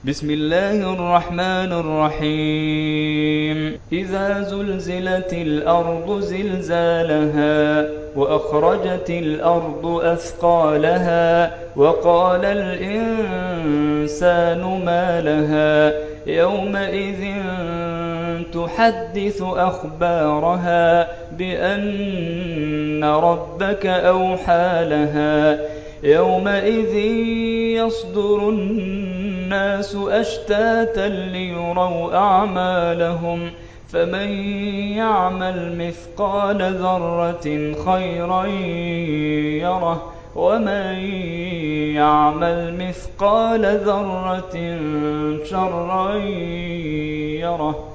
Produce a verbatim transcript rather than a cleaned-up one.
بسم الله الرحمن الرحيم إذا زلزلت الأرض زلزالها وأخرجت الأرض أثقالها وقال الإنسان ما لها يومئذ تحدث أخبارها بأن ربك أوحى لها يومئذ يصدر الناس أشتاتا ليروا أعمالهم فمن يعمل مثقال ذرة خيرا يره ومن يعمل مثقال ذرة شرا يره